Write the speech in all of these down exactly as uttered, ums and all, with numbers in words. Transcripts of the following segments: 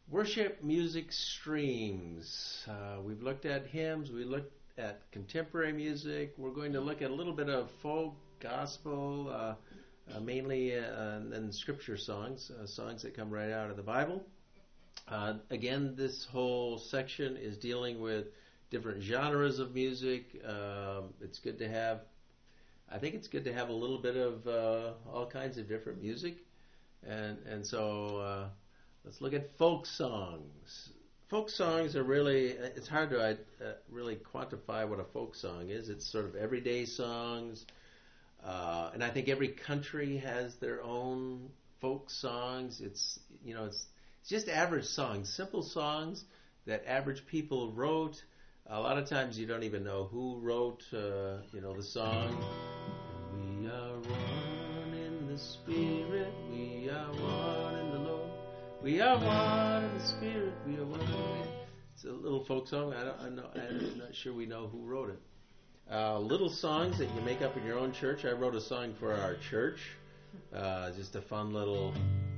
Worship music streams. Uh, we've looked at hymns. We looked at contemporary music. We're going to look at a little bit of folk, gospel, uh, uh, mainly, uh, and then scripture songs, uh, songs that come right out of the Bible. Uh, again, this whole section is dealing with different genres of music. Um, it's good to have, I think it's good to have a little bit of uh, all kinds of different music. And, and so... Uh, Let's look at folk songs. Folk songs are really, it's hard to uh, really quantify what a folk song is. It's sort of everyday songs. Uh, and I think every country has their own folk songs. It's, you know, it's, it's just average songs, simple songs that average people wrote. A lot of times you don't even know who wrote, uh, you know, the song. We are one in the Spirit, we are one in the Lord. We are one in the Spirit. We are one. It's a little folk song. I don't. I know, I'm not sure we know who wrote it. Uh, little songs that you make up in your own church. I wrote a song for our church. Uh, just a fun little.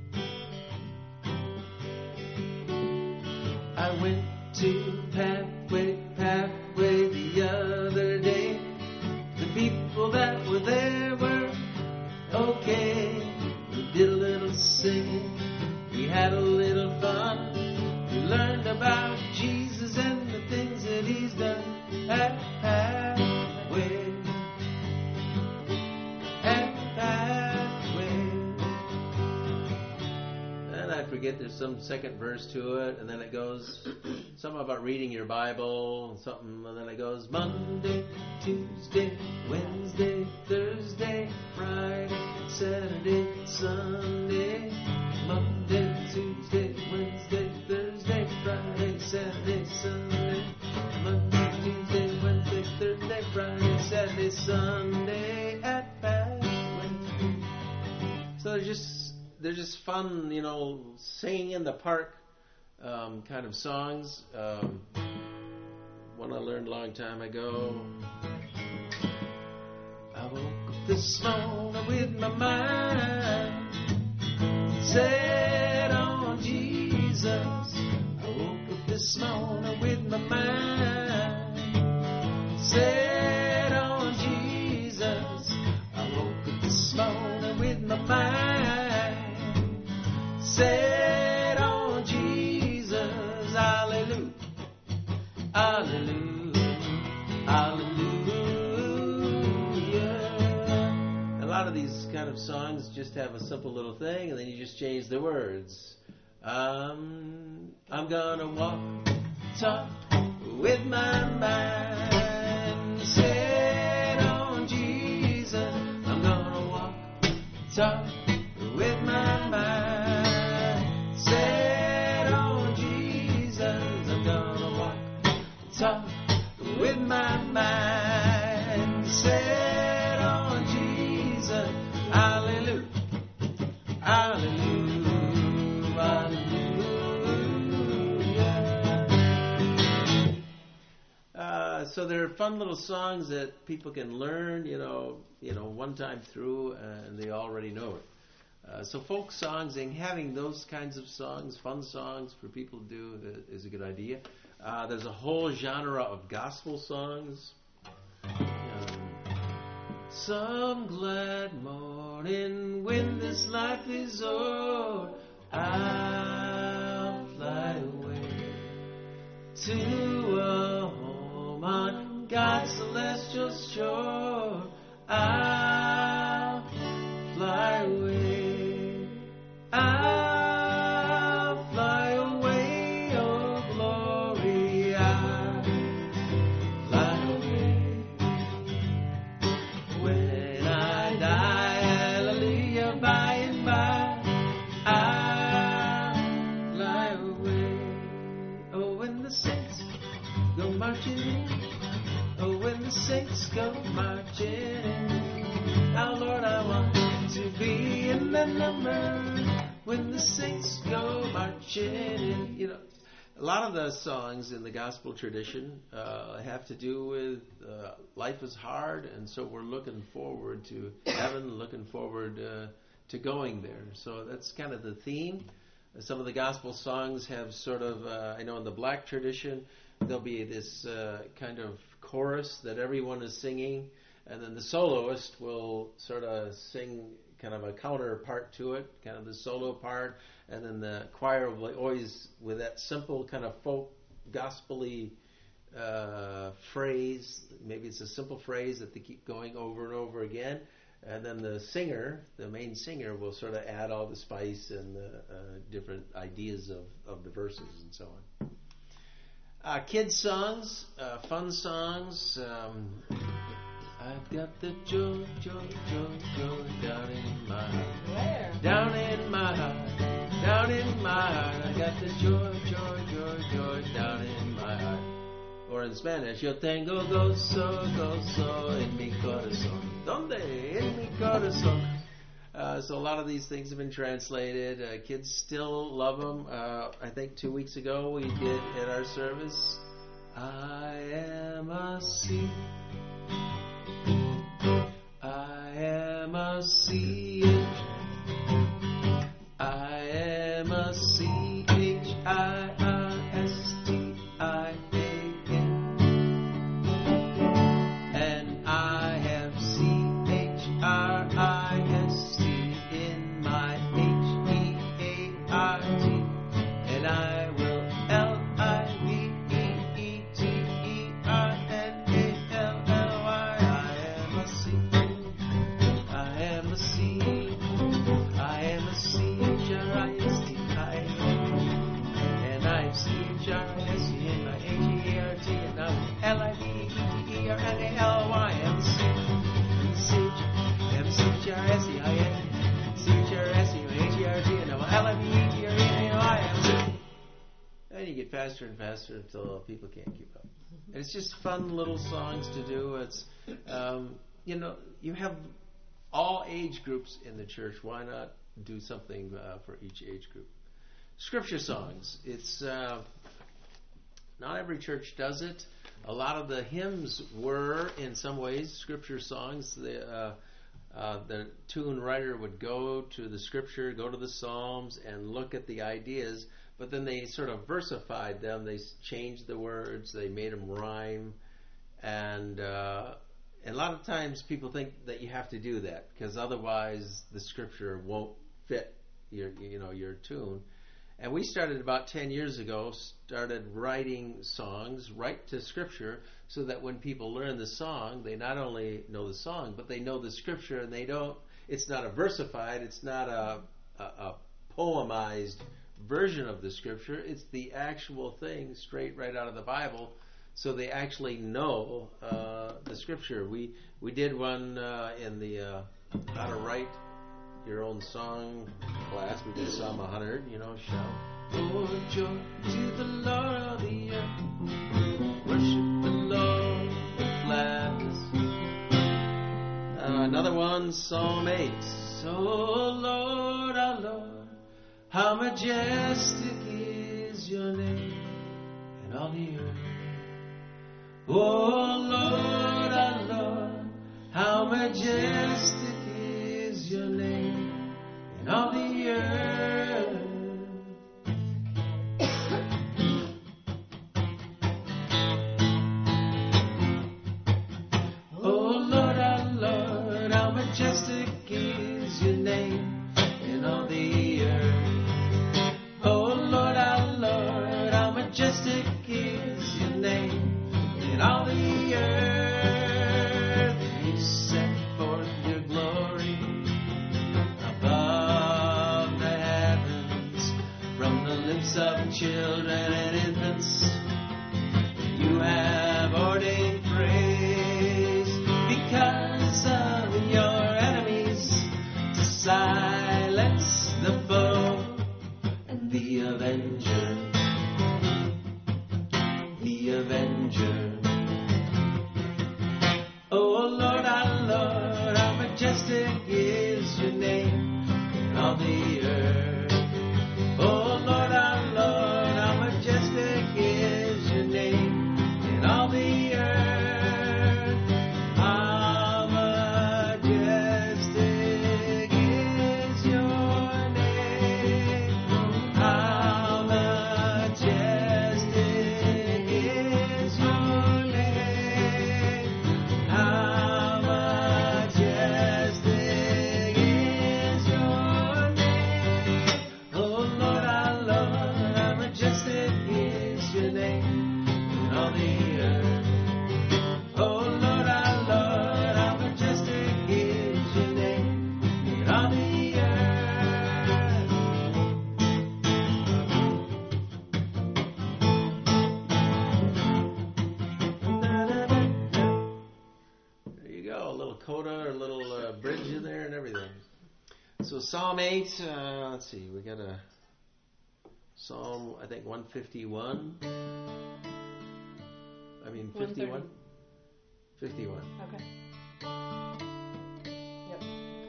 I went to Pathway, Pathway the other day. The people that were there were okay. We did a little singing. We had a little fun. We learned about Jesus and the things that he's done. Halfway, halfway. And I forget there's some second verse to it, and then it goes something about reading your Bible, and something, and then it goes Monday, Tuesday, Wednesday, Thursday, Friday, Saturday, Sunday. Monday, Tuesday, Wednesday, Thursday, Friday, Saturday, Sunday. Monday, Tuesday, Wednesday, Thursday, Friday, Saturday, Sunday at Pathway. So they're just they're just fun, you know, singing in the park um, kind of songs. Um, one I learned a long time ago. I woke up this morning with my mind set on Jesus. I woke up this morning with my mind set on Jesus. I woke up this morning with my mind set on Jesus. Hallelujah, hallelujah, hallelujah. A lot of these kind of songs just have a simple little thing, and then you just change the words. Um, I'm gonna walk, talk with my mind set on Jesus. I'm gonna walk, talk with my mind set on Jesus. I'm gonna walk, talk with my mind set on Jesus. Hallelujah, hallelujah, hallelujah. Uh, so there are fun little songs that people can learn, you know, you know, one time through, and they already know it. Uh, so folk songs and having those kinds of songs, fun songs for people to do, is a good idea. Uh, there's a whole genre of gospel songs. Um, Some glad morning when this life is o'er, I'll fly away to a home on God's celestial shore. I'll fly away. I'll fly away, oh glory. I'll fly away. When I die, hallelujah, by and by, I'll fly away. Oh, when the saints go marching in, oh, when the saints go marching in, oh, Lord, I want to be in the number when the saints go marching in. You know, a lot of the songs in the gospel tradition uh, have to do with uh, life is hard, and so we're looking forward to heaven, looking forward uh, to going there. So that's kind of the theme. Some of the gospel songs have sort of, uh, I know in the black tradition, there'll be this uh, kind of chorus that everyone is singing, and then the soloist will sort of sing kind of a counterpart to it, kind of the solo part, and then the choir will always, with that simple kind of folk gospel-y uh, phrase, maybe it's a simple phrase that they keep going over and over again, and then the singer, the main singer, will sort of add all the spice and the uh, different ideas of, of the verses and so on. Uh, kids songs, uh, fun songs. Um, I've got the joy, joy, joy, joy down in my heart. Where? Down in my heart, down in my heart. I got the joy, joy, joy, joy down in my heart. Or in Spanish, yo tengo gozo, gozo en mi corazón. ¿Dónde? En mi corazón. Uh, so a lot of these things have been translated. Uh, kids still love them. Uh, I think two weeks ago we did at our service, I am a sea. I am a sea. I am a C H I R S T I A N. And I have C H R I S T in my H E A R T. And I will L I V E E T E R N A L L Y. I am a C. I am a C. I am a C H R I S T I and I'm C H R I S T in my H E A R T and I'm L I V E T E R N A L Y. I'm C. I'm C H R I S T I N C H R I S T in my H E A R T and I'm L I V E T E R N A L Y. And you get faster and faster until people can't keep up. And it's just fun little songs to do. It's um, you know, you have all age groups in the church. Why not do something uh, for each age group? Scripture songs. It's uh, not every church does it. A lot of the hymns were, in some ways, scripture songs. The, uh, uh, the tune writer would go to the scripture, go to the Psalms, and look at the ideas. But then they sort of versified them. They changed the words. They made them rhyme, and uh, And a lot of times people think that you have to do that because otherwise the scripture won't fit your, you know, your tune. And we started about ten years ago, started writing songs right to scripture so that when people learn the song, they not only know the song, but they know the scripture and they don't, it's not a versified, it's not a, a, a poemized version of the scripture, it's the actual thing straight right out of the Bible. So they actually know uh, the scripture. We we did one uh, in the uh, how to write your own song class. We did Psalm one hundred. You know, shout, "Oh joy to the Lord of the earth, worship the Lord with gladness." Uh, another one, Psalm eight. So Lord, our Lord, how majestic is your name in all the earth. Oh Lord, our Lord, how majestic is your name in all the earth. Oh Lord, our Lord, how majestic is your name in all the earth. Oh Lord, our Lord, how majestic is your name in all the earth. You set forth your glory above the heavens, from the lips of children and infants. You have ordained praise because of your enemies, to silence the foe and the avenger, the avenger. Oh Lord, our Lord, how majestic is your name in all the earth. Oh Lord, our Lord, how majestic is your name in all the earth. How majestic is your name. coda, or a little uh, bridge in there and everything. So Psalm eight, uh, let's see, we got a Psalm, I think one fifty-one. I mean fifty-one? fifty-one. Okay. Yep.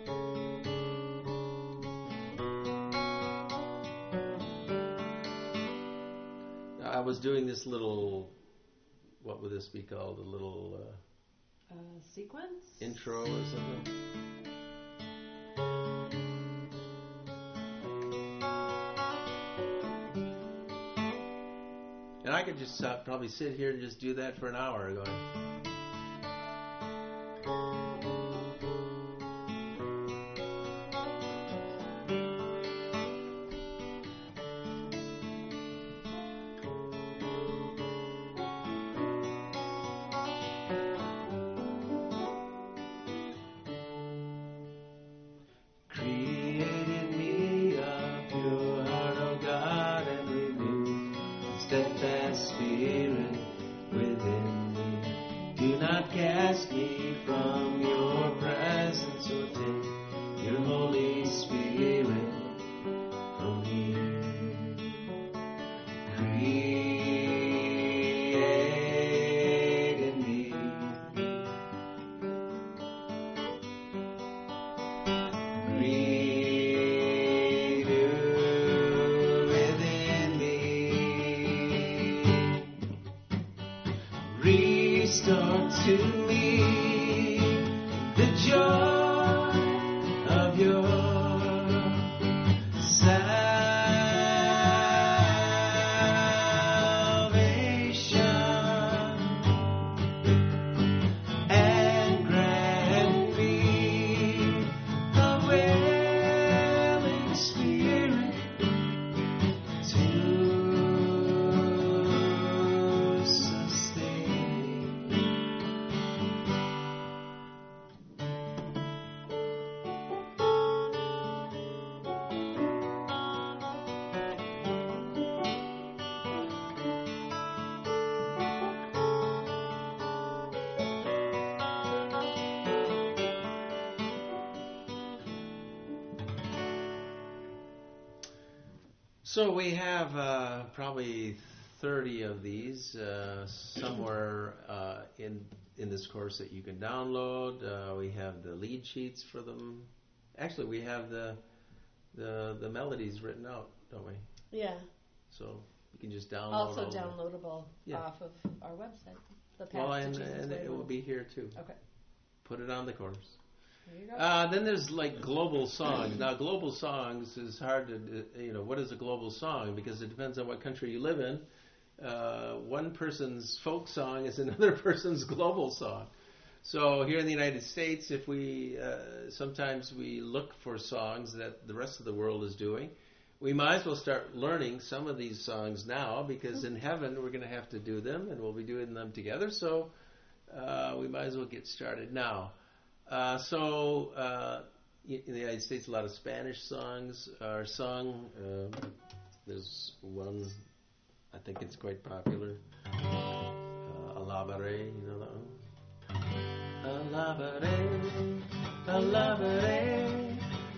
I was doing this little, what would this be called? A little uh, uh, sequence? Intro or something? And I could just uh, probably sit here and just do that for an hour going. So we have uh, probably thirty of these uh, somewhere uh, in in this course that you can download. Uh, we have the lead sheets for them. Actually, we have the the the melodies written out, don't we? Yeah. So you can just download. Also all downloadable yeah. off of our website. The well, Path and, to Jesus and it will be here too. Okay. Put it on the course. There you go. Uh, then there's like global songs. Now, global songs is hard to, you know, what is a global song? Because it depends on what country you live in. Uh, one person's folk song is another person's global song. So here in the United States, if we, uh, sometimes we look for songs that the rest of the world is doing, we might as well start learning some of these songs now, because in heaven we're going to have to do them, and we'll be doing them together. So uh, we might as well get started now. Uh, so, uh, in the United States, a lot of Spanish songs are sung. Uh, there's one, I think it's quite popular. Uh, Alabare, you know that one? Alabare, alabare,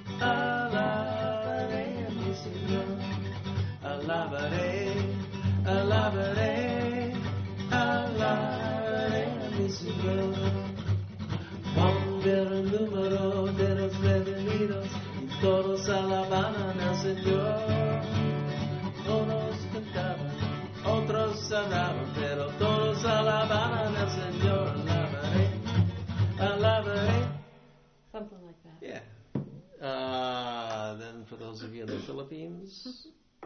alabare, mi Señor. Alabare, alabare, alabare, mi Señor. Ver el número de los redimidos y todos alababan al Señor. Unos cantaban, otros hablaban, pero todos alababan al Señor. Alabaré, alabaré. Something like that. Yeah. Uh, then for those of you in the Philippines,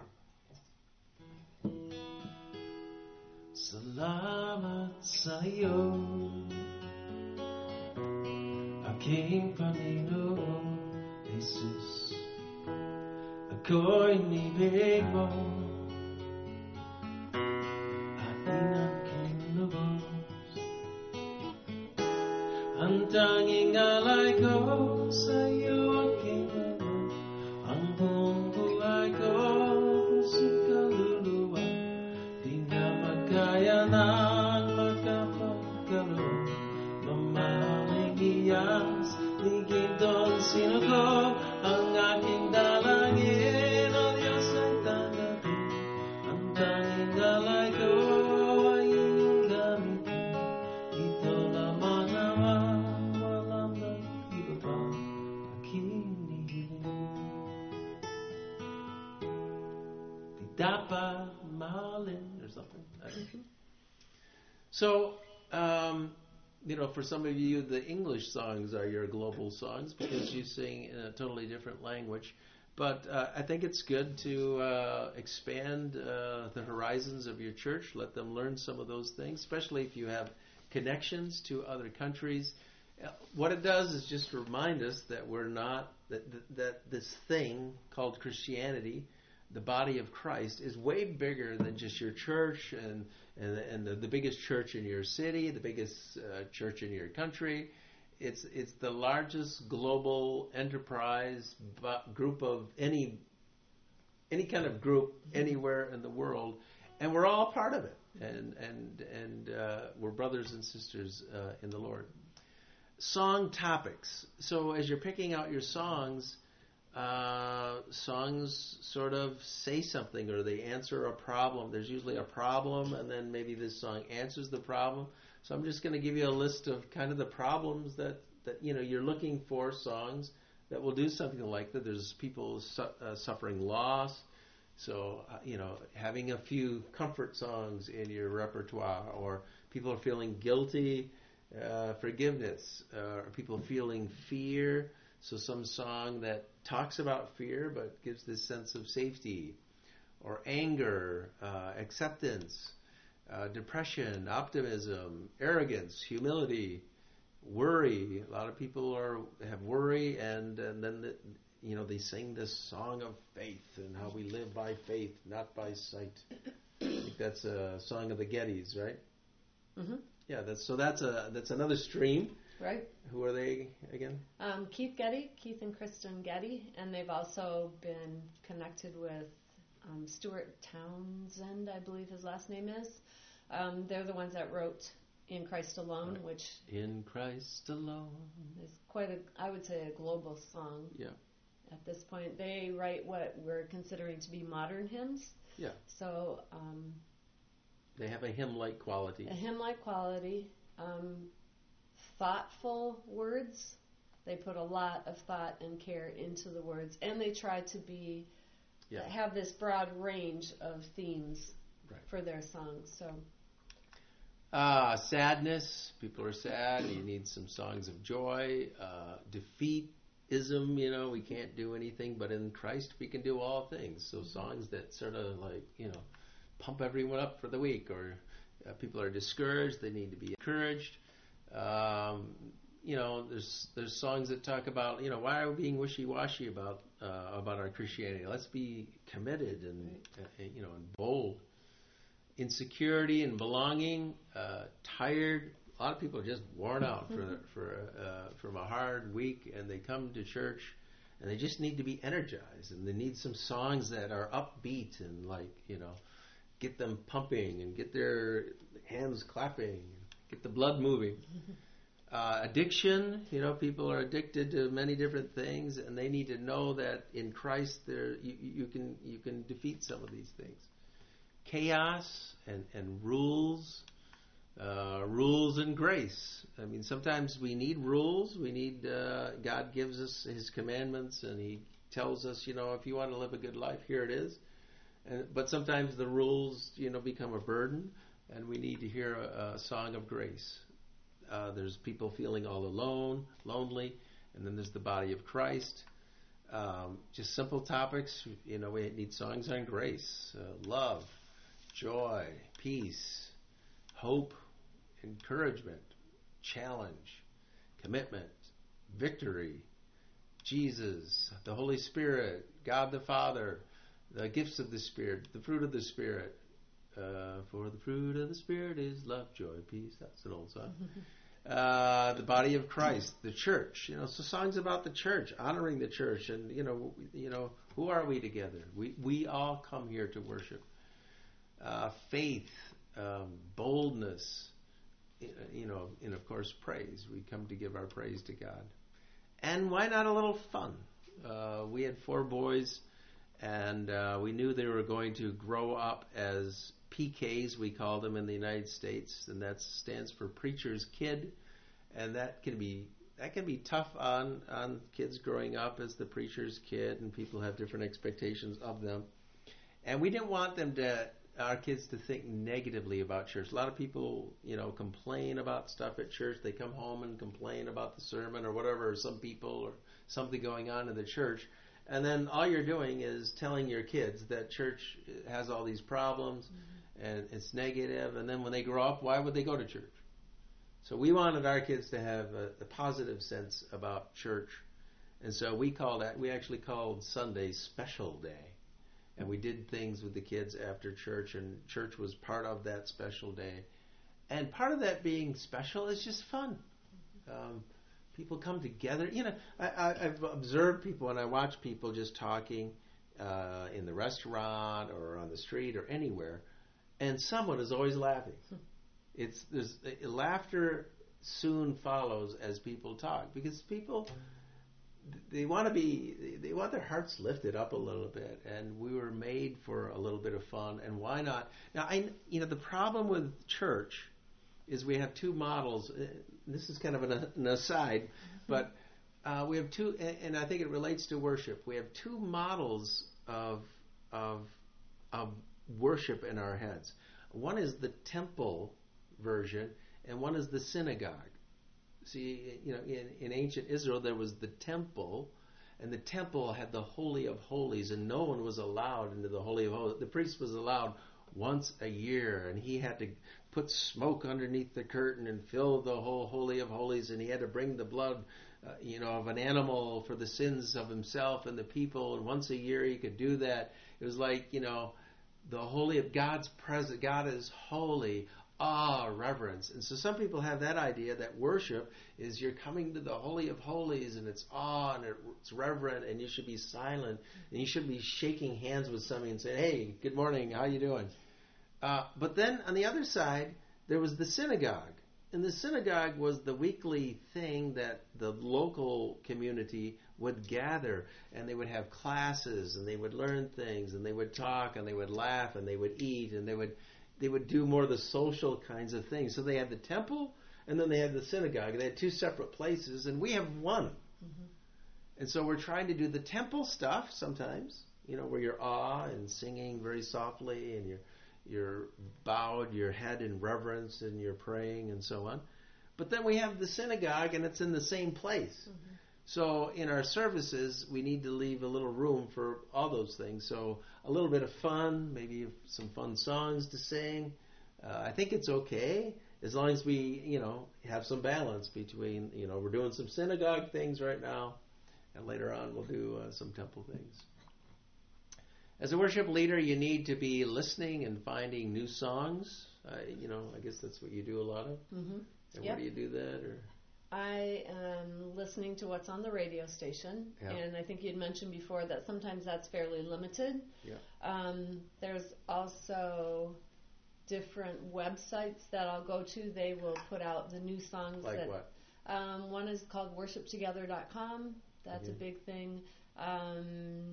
Salamat sa'yo, aking Panginoon Jesus, ako'y inibig mo at inaking lubos. Ang tanging alay ko sa iyo aking Ama, ang buong buhay ko pusong kaluluwa, di na magkaya ng magkapagkaroon, mamahaling iyan Napa Malin or something. I don't know. So, um, you know, for some of you, the English songs are your global songs because you sing in a totally different language. But uh, I think it's good to uh, expand uh, the horizons of your church. Let them learn some of those things, especially if you have connections to other countries. Uh, what it does is just remind us that we're not, that, that, that this thing called Christianity, the body of Christ, is way bigger than just your church and and, and the, the biggest church in your city, the biggest uh, church in your country. It's it's the largest global enterprise bu- group of any any kind of group anywhere in the world, and we're all part of it. And and and uh, we're brothers and sisters uh, in the Lord. Song topics. So as you're picking out your songs, uh, songs sort of say something or they answer a problem. There's usually a problem, and then maybe this song answers the problem. So I'm just going to give you a list of kind of the problems that, that you know you're looking for songs that will do something like that. There's people su- uh, suffering loss, so uh, you know having a few comfort songs in your repertoire, or people are feeling guilty, uh, forgiveness, uh, or people feeling fear. So some song that talks about fear but gives this sense of safety, or anger, uh, acceptance. Uh, depression, optimism, arrogance, humility, worry. A lot of people are have worry, and, and then the, you know they sing this song of faith and how we live by faith, not by sight. I think that's a song of the Gettys, right? Mm-hmm. Yeah. That's so. That's a that's another stream. Right. Who are they again? Um, Keith Getty, Keith and Kristen Getty, and they've also been connected with um, Stuart Townsend, I believe his last name is. Um, they're the ones that wrote In Christ Alone, Right. which In Christ Alone is quite a, I would say, a global song. Yeah. At this point, they write what we're considering to be modern hymns. Yeah. So um, they have a hymn-like quality. A hymn-like quality, um, thoughtful words. They put a lot of thought and care into the words, and they try to be Yeah. have this broad range of themes Right. for their songs. So. Uh, sadness. People are sad. You need some songs of joy. Uh, defeatism, you know, we can't do anything, but in Christ we can do all things. So songs that sort of like, you know, pump everyone up for the week, or uh, people are discouraged, they need to be encouraged. Um, you know, there's there's songs that talk about, you know, why are we being wishy-washy about uh, about our Christianity? Let's be committed and, right. uh, you know, and bold. Insecurity and belonging, uh, tired. A lot of people are just worn out for for uh, from a hard week, and they come to church, and they just need to be energized, and they need some songs that are upbeat and like you know, get them pumping and get their hands clapping, and get the blood moving. Uh, addiction, you know, people are addicted to many different things, and they need to know that in Christ, there you, you can you can defeat some of these things. Chaos and, and rules, uh, rules and grace. I mean, sometimes we need rules. We need, uh, God gives us His commandments, and He tells us, you know, if you want to live a good life, here it is. And, but sometimes the rules, you know, become a burden, and we need to hear a, a song of grace. Uh, there's people feeling all alone, lonely, and then there's the body of Christ. Um, just simple topics. You know, we need songs on grace, uh, love, joy, peace, hope, encouragement, challenge, commitment, victory, Jesus, the Holy Spirit, God the Father, the gifts of the Spirit, the fruit of the Spirit. Uh, for the fruit of the Spirit is love, joy, peace. That's an old song. Uh, the body of Christ, the church. You know, so songs about the church, honoring the church, and you know, you know, who are we together? We we all come here to worship. Uh, faith, um, boldness, you know, and of course praise. We come to give our praise to God. And why not a little fun? Uh, we had four boys, and uh, we knew they were going to grow up as P Ks, we call them in the United States, and that stands for Preacher's Kid. And that can be that can be tough on, on kids growing up as the preacher's kid, and people have different expectations of them. And we didn't want them to, our kids to think negatively about church. A lot of people, you know, complain about stuff at church. They come home and complain about the sermon or whatever, or some people or something going on in the church. And then all you're doing is telling your kids that church has all these problems mm-hmm. and it's negative. And then when they grow up, why would they go to church? So we wanted our kids to have a, a positive sense about church. And so we called that, we actually called Sunday Special Day. And we did things with the kids after church, and church was part of that special day. And part of that being special is just fun. Um, people come together. You know, I, I, I've observed people, and I watch people just talking uh, in the restaurant or on the street or anywhere, and someone is always laughing. It's there's laughter soon follows as people talk, because people, they want to be, they want their hearts lifted up a little bit, and we were made for a little bit of fun, and why not? Now, I, you know, the problem with church is we have two models. This is kind of an, an aside, but uh, we have two, and, and I think it relates to worship. We have two models of of of worship in our heads. One is the temple version, and one is the synagogue. See, you know, in, in ancient Israel, there was the temple, and the temple had the Holy of Holies, and no one was allowed into the Holy of Holies. The priest was allowed once a year, and he had to put smoke underneath the curtain and fill the whole Holy of Holies, and he had to bring the blood, uh, you know, of an animal for the sins of himself and the people, and once a year he could do that. It was like, you know, the Holy of God's presence. God is holy. Ah, reverence. And so some people have that idea that worship is you're coming to the Holy of Holies, and it's awe and it's reverent, and you should be silent, and you should be shaking hands with somebody and saying, hey, good morning, how you doing? Uh, but then on the other side, there was the synagogue. And the synagogue was the weekly thing that the local community would gather, and they would have classes, and they would learn things, and they would talk, and they would laugh, and they would eat, and they would they would do more of the social kinds of things. So they had the temple, and then they had the synagogue. They had two separate places, and we have one. Mm-hmm. And so we're trying to do the temple stuff sometimes, you know, where you're awe and singing very softly, and you're you're bowed your head in reverence, and you're praying and so on. But then we have the synagogue, and it's in the same place. Mm-hmm. So in our services, we need to leave a little room for all those things. So a little bit of fun, maybe some fun songs to sing. Uh, I think it's okay as long as we, you know, have some balance between, you know, we're doing some synagogue things right now, and later on we'll do uh, some temple things. As a worship leader, you need to be listening and finding new songs. Uh, you know, I guess that's what you do a lot of. Mm-hmm. And yep. Where do you do that? Or I am listening to what's on the radio station, yeah. And I think you'd mentioned before that sometimes that's fairly limited. Yeah. Um, there's also different websites that I'll go to. They will put out the new songs. Like that, what? Um, one is called worship together dot com. That's mm-hmm. a big thing. Um,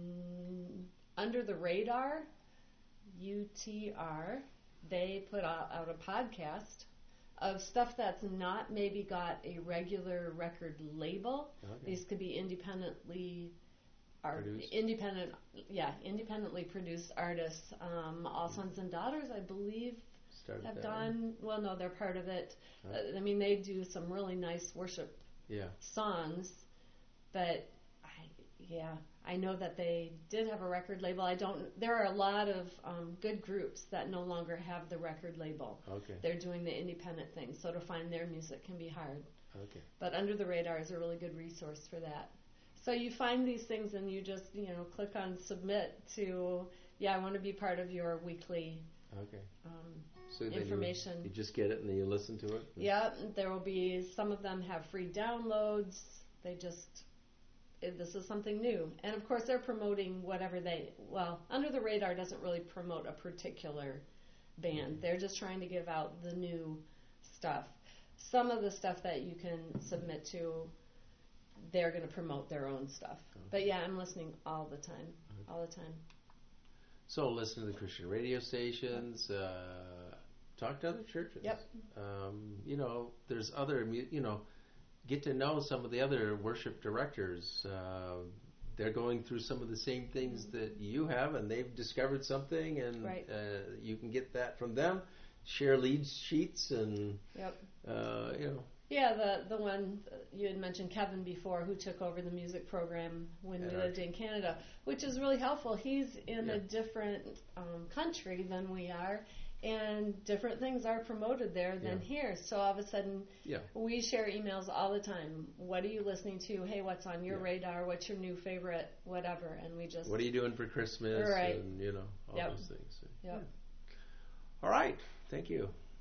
Under the Radar, U T R, they put out, out a podcast of stuff that's not maybe got a regular record label. Okay. These could be independently art, independent, yeah, independently produced artists. Um, All Sons and Daughters, I believe, Started have that done. Well, no, they're part of it. Huh? Uh, I mean, they do some really nice worship yeah. songs, but I, yeah. I know that they did have a record label. I don't. There are a lot of um, good groups that no longer have the record label. Okay. They're doing the independent thing, so to find their music can be hard. Okay. But Under the Radar is a really good resource for that. So you find these things and you just, you know, click on submit to, yeah, I want to be part of your weekly okay. um, so information. You, you just get it and then you listen to it? Yeah, there will be, some of them have free downloads. They just... This is something new. And of course they're promoting whatever they, well, Under the Radar doesn't really promote a particular band. They're just trying to give out the new stuff. Some of the stuff that you can submit to, they're going to promote their own stuff. Okay. But yeah, I'm listening all the time, okay. all the time. So listen to the Christian radio stations, uh, talk to other churches. Yep. Um, you know, there's other, you know, get to know some of the other worship directors. Uh, they're going through some of the same things Mm-hmm. that you have, and they've discovered something, and Right. uh, you can get that from them. Share lead sheets, and Yep. uh, you know. Yeah, the the one you had mentioned, Kevin, before, who took over the music program when we Yeah. lived in Canada, which is really helpful. He's in Yeah. a different um, country than we are, and different things are promoted there than Yeah. here. So all of a sudden, Yeah. we share emails all the time. What are you listening to? Hey, what's on your Yeah. radar? What's your new favorite? Whatever. And we just What are you doing for Christmas? Right. And you know all Yep. those things. Yep. All right. Thank you.